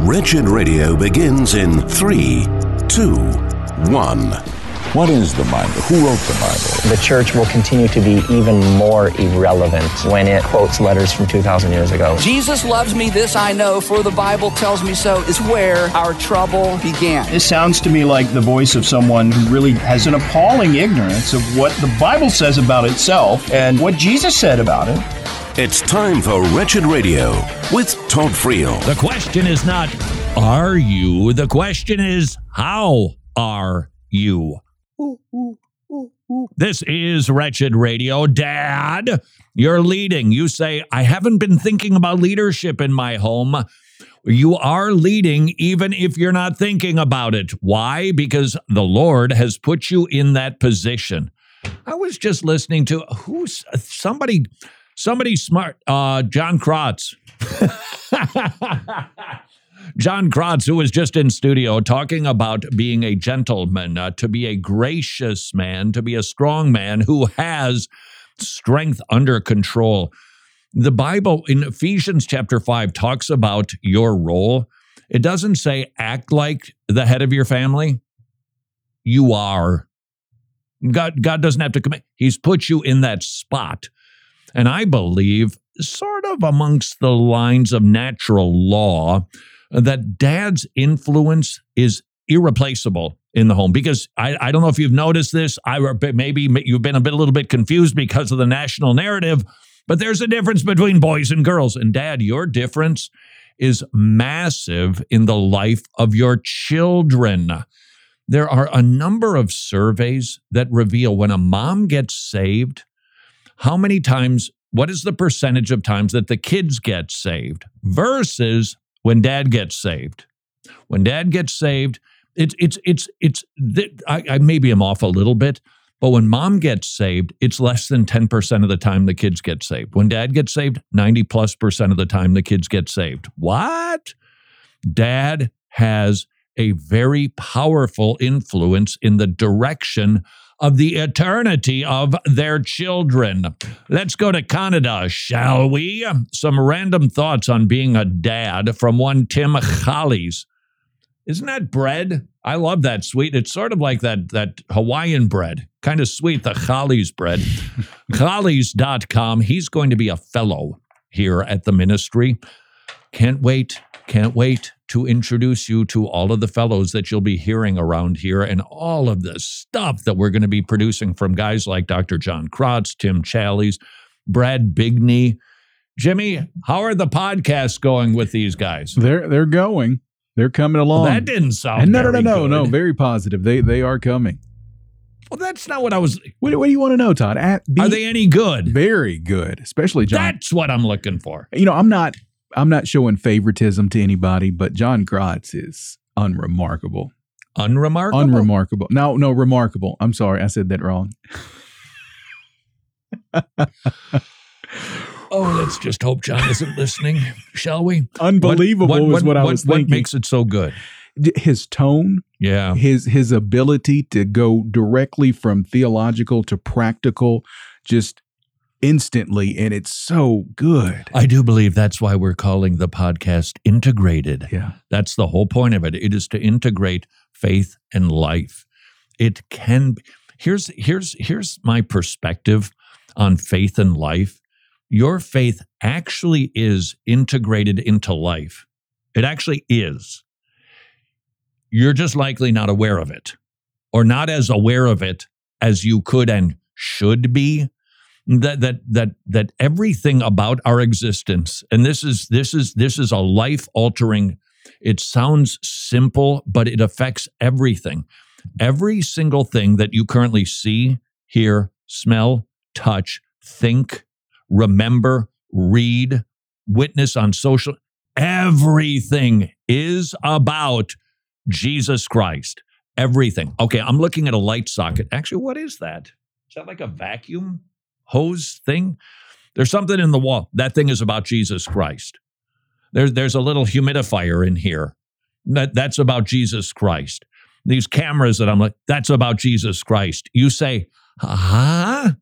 Wretched Radio begins in 3, 2, 1. What is the Bible? Who wrote the Bible? The church will continue to be even more irrelevant when it quotes letters from 2,000 years ago. Jesus loves me, this I know, for the Bible tells me so, is where our trouble began. This sounds to me like the voice of someone who really has an appalling ignorance of what the Bible says about itself and what Jesus said about it. It's time for Wretched Radio with Todd Friel. The question is not, are you? The question is, how are you? This is Wretched Radio. Dad, you're leading. You say, I haven't been thinking about leadership in my home. You are leading even if you're not thinking about it. Why? Because the Lord has put you in that position. I was just listening to somebody smart, John Krotz. John Krotz, who was just in studio talking about being a gentleman, to be a gracious man, to be a strong man who has strength under control. The Bible in Ephesians chapter 5 talks about your role. It doesn't say act like the head of your family. You are. God doesn't have to commit. He's put you in that spot. And I believe, sort of amongst the lines of natural law, that dad's influence is irreplaceable in the home. Because I don't know if you've noticed this. Maybe you've been a little bit confused because of the national narrative, but there's a difference between boys and girls. And Dad, your difference is massive in the life of your children. There are a number of surveys that reveal when a mom gets saved, how many times, what is the percentage of times that the kids get saved versus when dad gets saved? When dad gets saved, I maybe am off a little bit, but when mom gets saved, it's less than 10% of the time the kids get saved. When dad gets saved, 90+% of the time the kids get saved. What? Dad has a very powerful influence in the direction of the eternity of their children. Let's go to Canada, shall we? Some random thoughts on being a dad from one Tim Challies. Isn't that bread? I love that sweet. It's sort of like that Hawaiian bread, kind of sweet, the Challies bread. Challies.com. He's going to be a fellow here at the ministry. Can't wait to introduce you to all of the fellows that you'll be hearing around here and all of the stuff that we're going to be producing from guys like Dr. John Krotz, Tim Challies, Brad Bigney. Jimmy, how are the podcasts going with these guys? They're going. They're coming along. Well, that didn't sound No, very positive. They are coming. Well, that's not what I was... What do you want to know, Todd? Are they any good? Very good, especially John. That's what I'm looking for. You know, I'm not showing favoritism to anybody, but John Krotz is unremarkable. Unremarkable? Unremarkable. No, remarkable. I'm sorry, I said that wrong. Let's just hope John isn't listening, shall we? Unbelievable is what I was thinking. What makes it so good? His tone, yeah, his ability to go directly from theological to practical, just instantly, and it's so good. I do believe that's why we're calling the podcast Integrated. Yeah. That's the whole point of it. It is to integrate faith and life. It can be. Here's my perspective on faith and life. Your faith actually is integrated into life. It actually is. You're just likely not aware of it, or not as aware of it as you could and should be. That everything about our existence, and this is a life-altering. It sounds simple, but it affects everything. Every single thing that you currently see, hear, smell, touch, think, remember, read, witness on social, everything is about Jesus Christ. Everything. Okay, I'm looking at a light socket. Actually, what is that? Is that like a vacuum hose thing? There's something in the wall. That thing is about Jesus Christ. There's a little humidifier in here. That's about Jesus Christ. These cameras that I'm like, that's about Jesus Christ. You say, huh?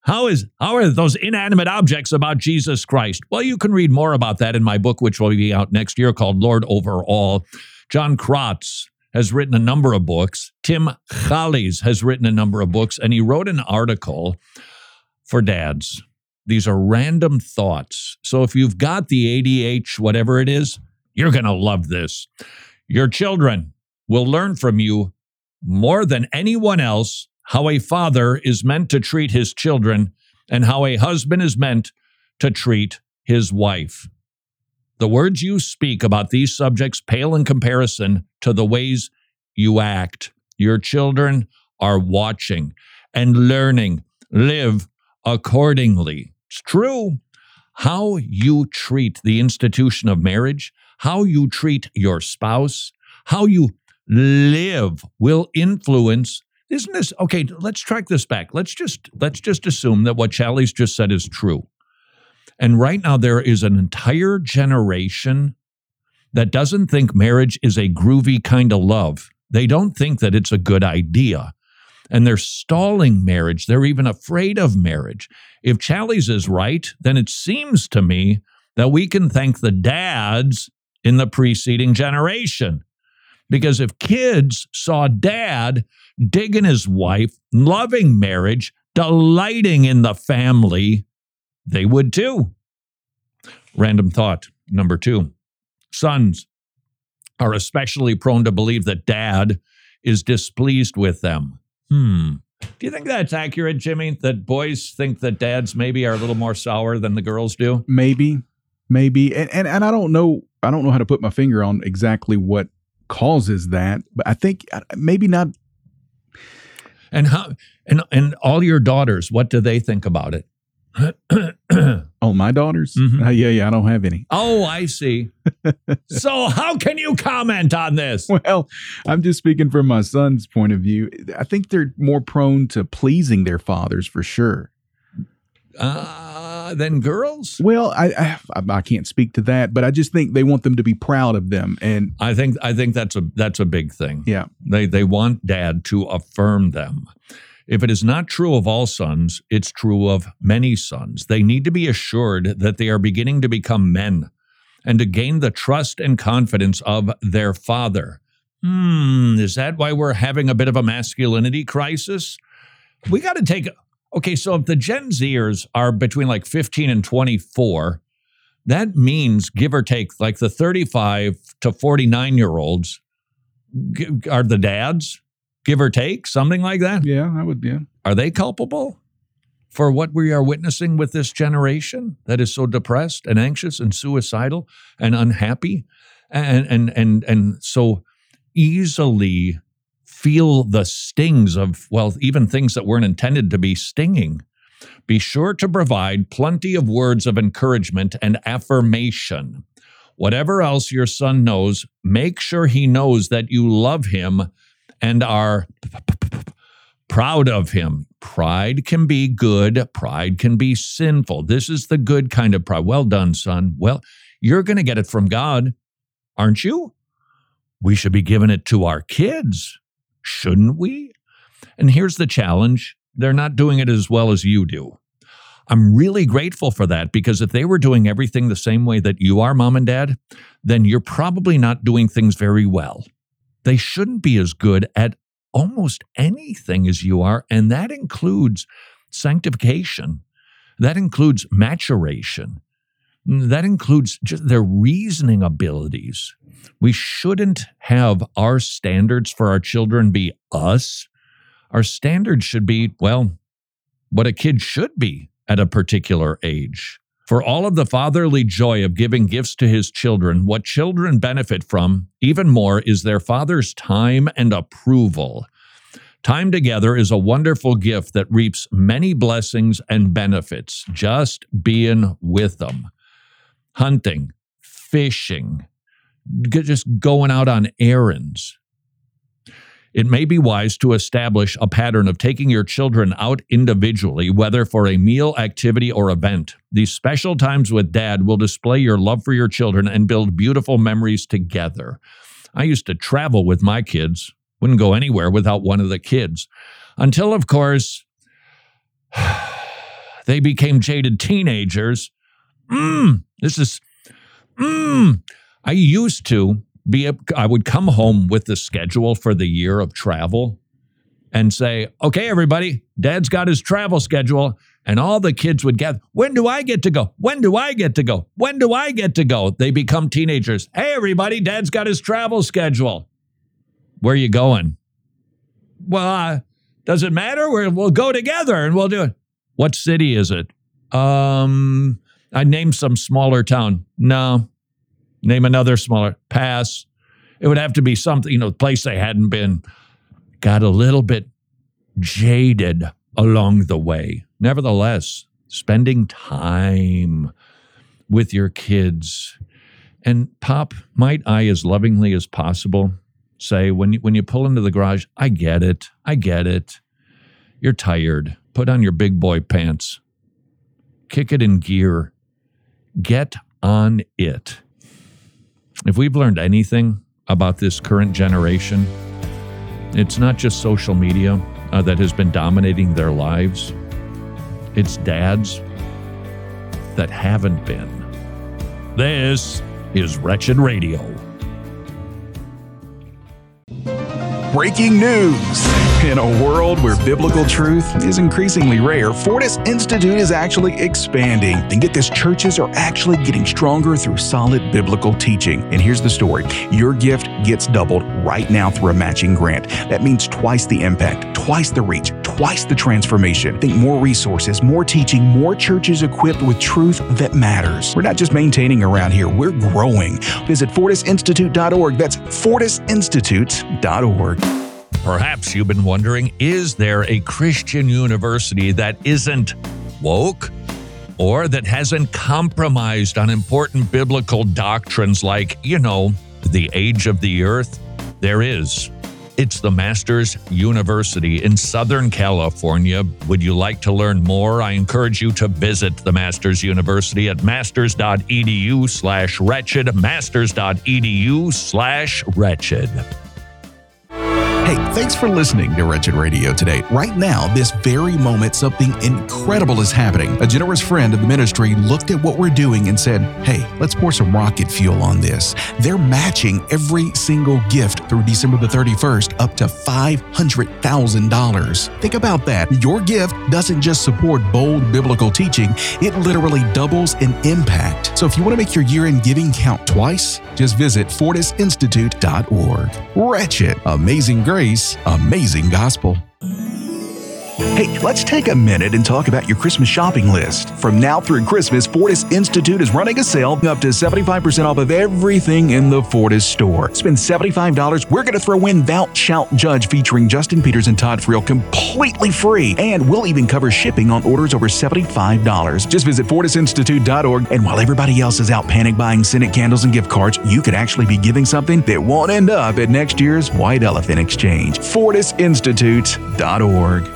How are those inanimate objects about Jesus Christ? Well, you can read more about that in my book, which will be out next year, called Lord Over All. John Kratz has written a number of books. Tim Challies has written a number of books, and he wrote an article for dads. These are random thoughts. So if you've got the ADH, whatever it is, you're going to love this. Your children will learn from you more than anyone else how a father is meant to treat his children and how a husband is meant to treat his wife. The words you speak about these subjects pale in comparison to the ways you act. Your children are watching and learning. Live accordingly. It's true. How you treat the institution of marriage, how you treat your spouse, how you live will influence. Isn't this okay? Let's track this back. Let's just assume that what Challies just said is true. And right now there is an entire generation that doesn't think marriage is a groovy kind of love. They don't think that it's a good idea. And they're stalling marriage. They're even afraid of marriage. If Challies is right, then it seems to me that we can thank the dads in the preceding generation. Because if kids saw dad digging his wife, loving marriage, delighting in the family, they would too. Random thought number 2. Sons are especially prone to believe that dad is displeased with them. Do you think that's accurate, Jimmy? That boys think that dads maybe are a little more sour than the girls do? Maybe. And I don't know how to put my finger on exactly what causes that, but I think maybe not. And how and all your daughters, what do they think about it? Oh, my daughters? Mm-hmm. Yeah, I don't have any. Oh, I see. So how can you comment on this? Well, I'm just speaking from my son's point of view. I think they're more prone to pleasing their fathers for sure. Than girls? Well, I can't speak to that, but I just think they want them to be proud of them, and I think that's a big thing. Yeah, they want dad to affirm them. If it is not true of all sons, it's true of many sons. They need to be assured that they are beginning to become men and to gain the trust and confidence of their father. Is that why we're having a bit of a masculinity crisis? We got to take... Okay, so if the Gen Zers are between like 15 and 24, that means, give or take, like the 35 to 49-year-olds are the dads, give or take, something like that? Yeah, I would, yeah. Are they culpable for what we are witnessing with this generation that is so depressed and anxious and suicidal and unhappy and so easily feel the stings of, well, even things that weren't intended to be stinging? Be sure to provide plenty of words of encouragement and affirmation. Whatever else your son knows, make sure he knows that you love him and are proud of him. Pride can be good. Pride can be sinful. This is the good kind of pride. Well done, son. Well, you're going to get it from God, aren't you? We should be giving it to our kids, shouldn't we? And here's the challenge. They're not doing it as well as you do. I'm really grateful for that, because if they were doing everything the same way that you are, Mom and Dad, then you're probably not doing things very well. They shouldn't be as good at almost anything as you are, and that includes sanctification. That includes maturation. That includes just their reasoning abilities. We shouldn't have our standards for our children be us. Our standards should be, well, what a kid should be at a particular age. For all of the fatherly joy of giving gifts to his children, what children benefit from even more is their father's time and approval. Time together is a wonderful gift that reaps many blessings and benefits, just being with them. Hunting, fishing, just going out on errands. It may be wise to establish a pattern of taking your children out individually, whether for a meal, activity, or event. These special times with Dad will display your love for your children and build beautiful memories together. I used to travel with my kids, wouldn't go anywhere without one of the kids, until, of course, They became jaded teenagers. I used to I would come home with the schedule for the year of travel and say, okay, everybody, Dad's got his travel schedule. And all the kids would gather. When do I get to go? When do I get to go? When do I get to go? They become teenagers. Hey, everybody, Dad's got his travel schedule. Where are you going? Well, does it matter? We'll go together and we'll do it. What city is it? I named some smaller town. No. Name another smaller. Pass. It would have to be something, a place they hadn't been. Got a little bit jaded along the way. Nevertheless, spending time with your kids. And Pop, might I, as lovingly as possible, say, when you pull into the garage, I get it. You're tired. Put on your big boy pants. Kick it in gear. Get on it. If we've learned anything about this current generation, it's not just social media that has been dominating their lives. It's dads that haven't been. This is Wretched Radio. Breaking news. In a world where biblical truth is increasingly rare, Fortis Institute is actually expanding. And get this, churches are actually getting stronger through solid biblical teaching. And here's the story. Your gift gets doubled right now through a matching grant. That means twice the impact, twice the reach, twice the transformation. Think more resources, more teaching, more churches equipped with truth that matters. We're not just maintaining around here, we're growing. Visit FortisInstitute.org. That's FortisInstitute.org. Perhaps you've been wondering, is there a Christian university that isn't woke or that hasn't compromised on important biblical doctrines like, the age of the earth? There is. It's the Masters University in Southern California. Would you like to learn more? I encourage you to visit the Masters University at masters.edu/wretched, masters.edu/wretched. Hey, thanks for listening to Wretched Radio today. Right now, this very moment, something incredible is happening. A generous friend of the ministry looked at what we're doing and said, hey, let's pour some rocket fuel on this. They're matching every single gift through December the 31st up to $500,000. Think about that. Your gift doesn't just support bold biblical teaching, it literally doubles in impact. So if you want to make your year-end giving count twice, just visit FortisInstitute.org. Wretched, amazing grace, amazing gospel. Hey, let's take a minute and talk about your Christmas shopping list. From now through Christmas, Fortis Institute is running a sale up to 75% off of everything in the Fortis store. Spend $75, we're going to throw in Thou Shalt Judge featuring Justin Peters and Todd Friel completely free. And we'll even cover shipping on orders over $75. Just visit FortisInstitute.org, and while everybody else is out panic buying scented candles and gift cards, you could actually be giving something that won't end up at next year's White Elephant Exchange. FortisInstitute.org.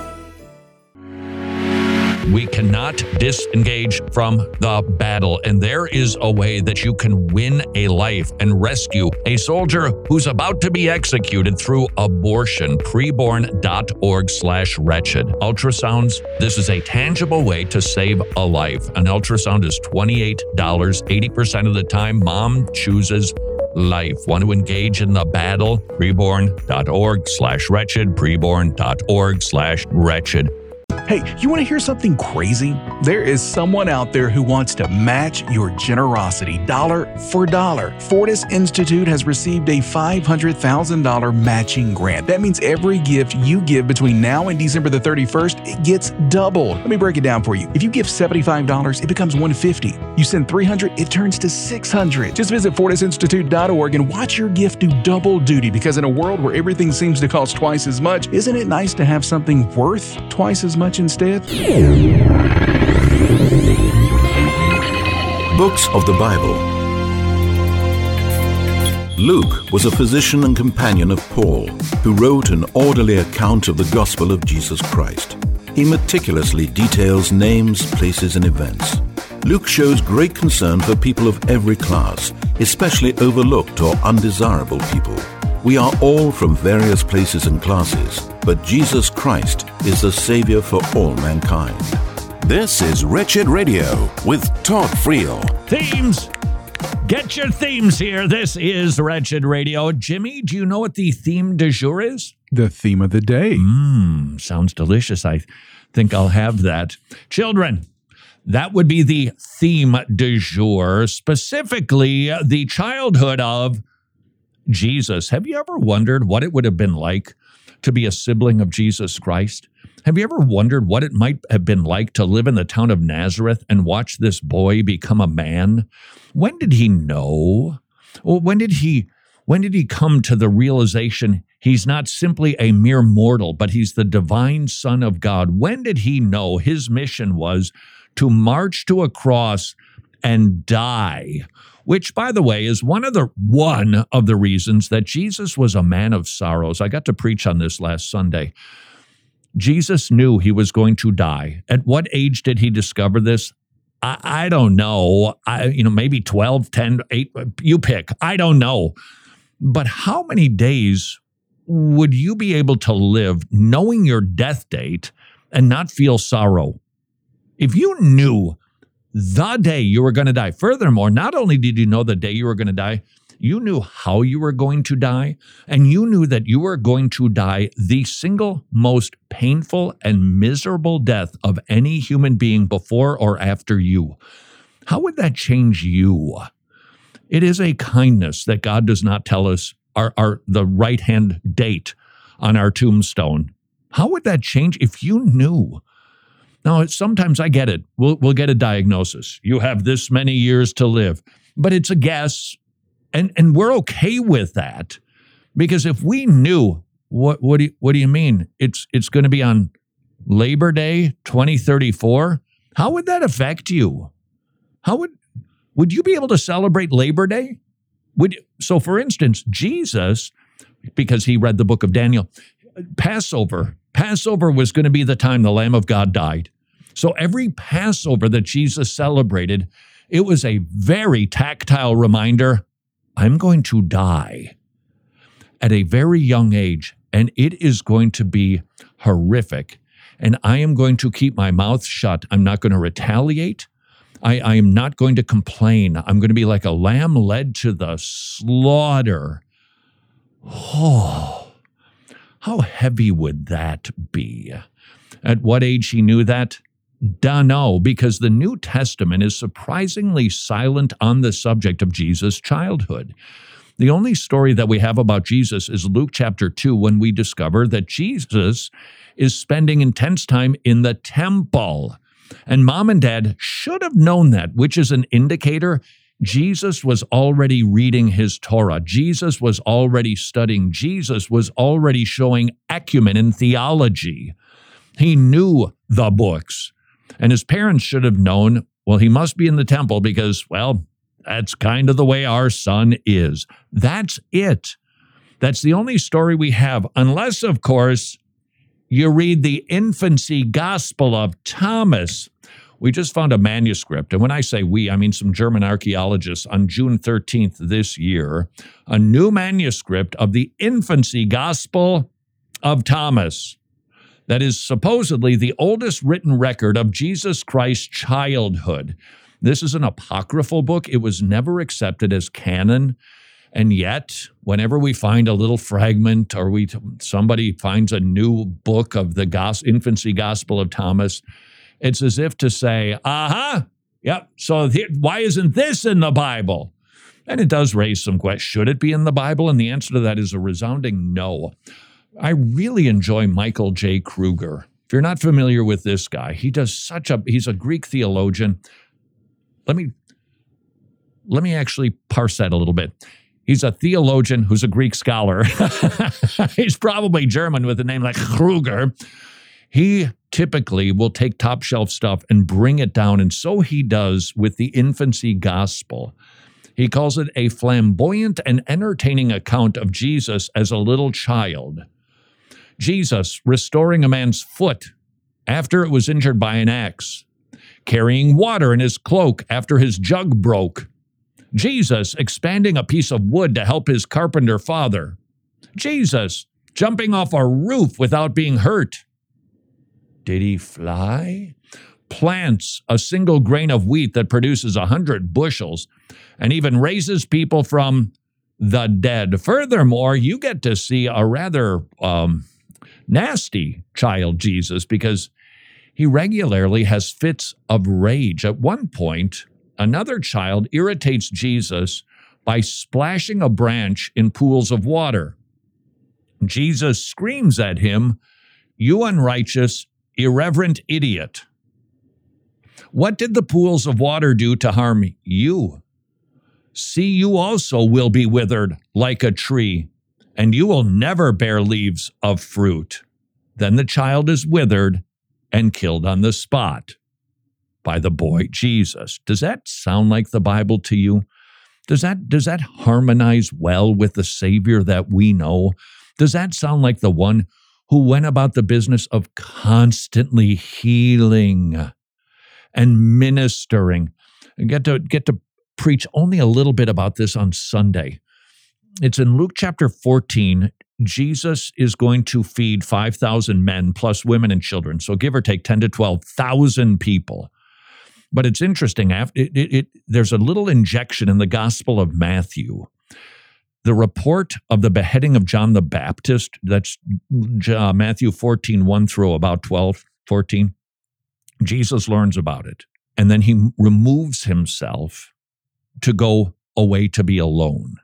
We cannot disengage from the battle, and there is a way that you can win a life and rescue a soldier who's about to be executed through abortion. Preborn.org/wretched. Ultrasounds, this is a tangible way to save a life. An ultrasound is $28. 80% of the time, mom chooses life. Want to engage in the battle? Preborn.org/wretched. Preborn.org/wretched. Hey, you want to hear something crazy? There is someone out there who wants to match your generosity dollar for dollar. Fortis Institute has received a $500,000 matching grant. That means every gift you give between now and December the 31st, it gets doubled. Let me break it down for you. If you give $75, it becomes $150. You send $300, it turns to $600. Just visit FortisInstitute.org and watch your gift do double duty, because in a world where everything seems to cost twice as much, isn't it nice to have something worth twice as much instead? Books of the Bible. Luke was a physician and companion of Paul, who wrote an orderly account of the gospel of Jesus Christ. He meticulously details names, places, and events. Luke shows great concern for people of every class, especially overlooked or undesirable people. We are all from various places and classes, but Jesus Christ is the Savior for all mankind. This is Wretched Radio with Todd Friel. Themes. Get your themes here. This is Wretched Radio. Jimmy, do you know what the theme du jour is? The theme of the day. Sounds delicious. I think I'll have that. Children, that would be the theme du jour, specifically the childhood of Jesus. Have you ever wondered what it would have been like to be a sibling of Jesus Christ? Have you ever wondered what it might have been like to live in the town of Nazareth and watch this boy become a man? When did he know? Well, when did he come to the realization he's not simply a mere mortal, but he's the divine Son of God? When did he know his mission was to march to a cross and die? Which, by the way, is one of the reasons that Jesus was a man of sorrows. I got to preach on this last Sunday. Jesus knew he was going to die. At what age did he discover this? I don't know. Maybe 12, 10, 8, you pick. I don't know. But how many days would you be able to live knowing your death date and not feel sorrow? If you knew the day you were going to die, furthermore, not only did you know the day you were going to die, you knew how you were going to die, and you knew that you were going to die the single most painful and miserable death of any human being before or after you. How would that change you? It is a kindness that God does not tell us the right-hand date on our tombstone. How would that change if you knew? Now, sometimes I get it. We'll get a diagnosis. You have this many years to live. But it's a guess. And we're okay with that, because if we knew, what do you mean? It's going to be on Labor Day 2034. How would that affect you? How would you be able to celebrate Labor Day? So, for instance, Jesus, because he read the book of Daniel, Passover was going to be the time the Lamb of God died. So every Passover that Jesus celebrated, it was a very tactile reminder, I'm going to die at a very young age, and it is going to be horrific. And I am going to keep my mouth shut. I'm not going to retaliate. I am not going to complain. I'm going to be like a lamb led to the slaughter. Oh, how heavy would that be? At what age he knew that? Dunno, because the New Testament is surprisingly silent on the subject of Jesus' childhood. The only story that we have about Jesus is Luke chapter 2, when we discover that Jesus is spending intense time in the temple. And mom and dad should have known that, which is an indicator Jesus was already reading his Torah. Jesus was already studying. Jesus was already showing acumen in theology. He knew the books. And his parents should have known, well, he must be in the temple because, well, that's kind of the way our son is. That's it. That's the only story we have, unless, of course, you read the infancy gospel of Thomas. We just found a manuscript, and when I say we, I mean some German archaeologists on June 13th this year, a new manuscript of the infancy gospel of Thomas. That is supposedly the oldest written record of Jesus Christ's childhood. This is an apocryphal book. It was never accepted as canon. And yet, whenever we find a little fragment or somebody finds a new book of the infancy gospel of Thomas, it's as if to say, yep, so why isn't this in the Bible? And it does raise some questions. Should it be in the Bible? And the answer to that is a resounding no. I really enjoy Michael J. Kruger. If you're not familiar with this guy, he's a Greek theologian. Let me actually parse that a little bit. He's a theologian who's a Greek scholar. He's probably German with a name like Kruger. He typically will take top shelf stuff and bring it down, and so he does with the infancy gospel. He calls it a flamboyant and entertaining account of Jesus as a little child. Jesus restoring a man's foot after it was injured by an axe, carrying water in his cloak after his jug broke, Jesus expanding a piece of wood to help his carpenter father, Jesus jumping off a roof without being hurt. Did he fly? plants a single grain of wheat that produces 100 bushels, and even raises people from the dead. Furthermore, you get to see a rather nasty child Jesus, because he regularly has fits of rage. At one point, another child irritates Jesus by splashing a branch in pools of water. Jesus screams at him, "You unrighteous, irreverent idiot. What did the pools of water do to harm you? See, you also will be withered like a tree, and you will never bear leaves of fruit." Then the child is withered and killed on the spot by the boy Jesus. Does that sound like the Bible to you? Does that harmonize well with the Savior that we know? Does that sound like the one who went about the business of constantly healing and ministering? And get to preach only a little bit about this on Sunday. It's in Luke chapter 14. Jesus is going to feed 5,000 men plus women and children, so give or take 10 to 12,000 people. But it's interesting. There's a little injection in the Gospel of Matthew. The report of the beheading of John the Baptist, that's Matthew 14, 1 through about 12, 14. Jesus learns about it, and then he removes himself to go away to be alone.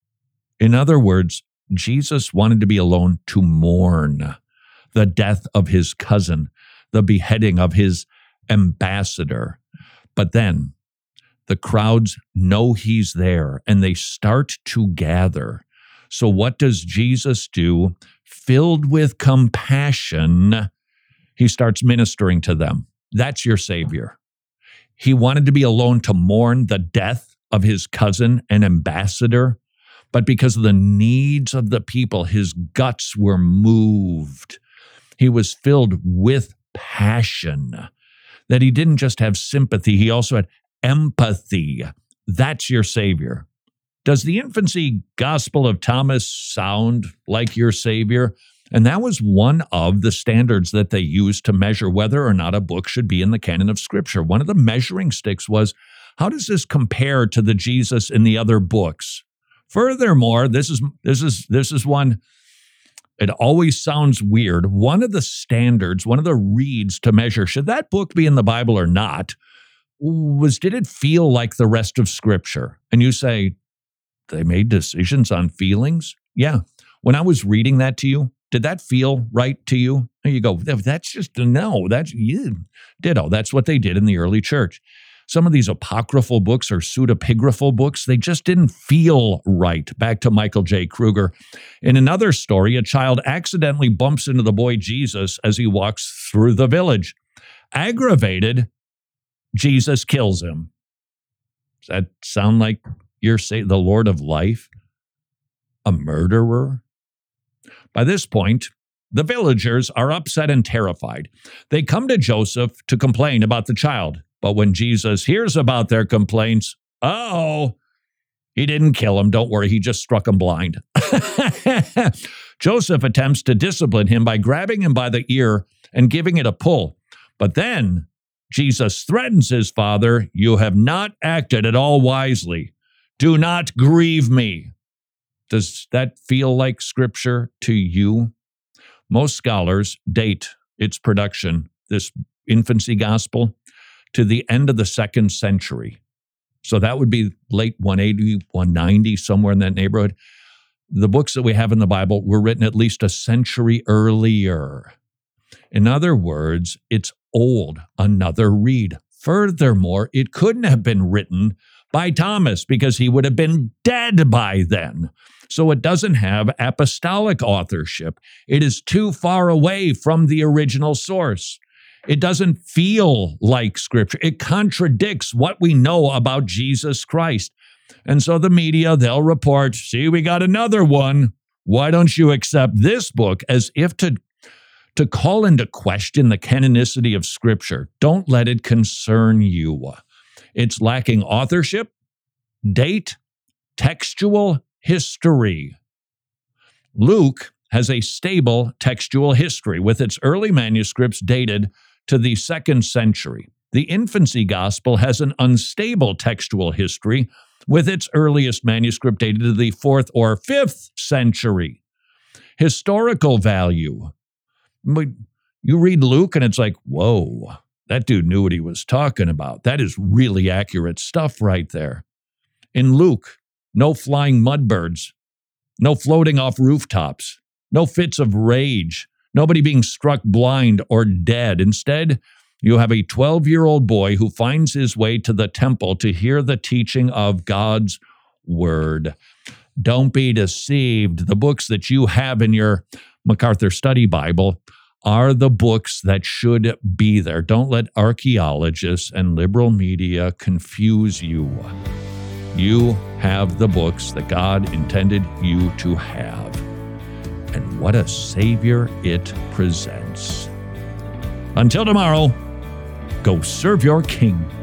In other words, Jesus wanted to be alone to mourn the death of his cousin, the beheading of his ambassador. But then the crowds know he's there and they start to gather. So what does Jesus do? Filled with compassion, he starts ministering to them. That's your Savior. He wanted to be alone to mourn the death of his cousin and ambassador, but because of the needs of the people, his guts were moved. He was filled with passion, that he didn't just have sympathy, he also had empathy. That's your Savior. Does the infancy gospel of Thomas sound like your Savior? And that was one of the standards that they used to measure whether or not a book should be in the canon of Scripture. One of the measuring sticks was, how does this compare to the Jesus in the other books? Furthermore, this is one, it always sounds weird. One of the standards, one of the reeds to measure, should that book be in the Bible or not, was, did it feel like the rest of Scripture? And you say, they made decisions on feelings? Yeah. When I was reading that to you, did that feel right to you? And you go, that's just, no, that's, ditto. That's what they did in the early church. Some of these apocryphal books or pseudepigraphal books, they just didn't feel right. Back to Michael J. Kruger. In another story, a child accidentally bumps into the boy Jesus as he walks through the village. Aggravated, Jesus kills him. Does that sound like you're the Lord of life? A murderer? By this point, the villagers are upset and terrified. They come to Joseph to complain about the child. But when Jesus hears about their complaints, he didn't kill him. Don't worry, he just struck him blind. Joseph attempts to discipline him by grabbing him by the ear and giving it a pull. But then Jesus threatens his father, "You have not acted at all wisely. Do not grieve me." Does that feel like Scripture to you? Most scholars date its production, this infancy gospel, to the end of the 2nd century. So that would be late 180, 190, somewhere in that neighborhood. The books that we have in the Bible were written at least a century earlier. In other words, it's old, another read. Furthermore, it couldn't have been written by Thomas because he would have been dead by then. So it doesn't have apostolic authorship. It is too far away from the original source. It doesn't feel like Scripture. It contradicts what we know about Jesus Christ. And so the media, they'll report, "See, we got another one. Why don't you accept this book?" As if to call into question the canonicity of Scripture. Don't let it concern you. It's lacking authorship, date, textual history. Luke has a stable textual history with its early manuscripts dated to the 2nd century. The infancy gospel has an unstable textual history, with its earliest manuscript dated to the 4th or 5th century. Historical value. You read Luke and it's like, whoa, that dude knew what he was talking about. That is really accurate stuff right there. In Luke, no flying mudbirds, no floating off rooftops, no fits of rage, nobody being struck blind or dead. Instead, you have a 12-year-old boy who finds his way to the temple to hear the teaching of God's word. Don't be deceived. The books that you have in your MacArthur Study Bible are the books that should be there. Don't let archaeologists and liberal media confuse you. You have the books that God intended you to have. And what a Savior it presents. Until tomorrow, go serve your King.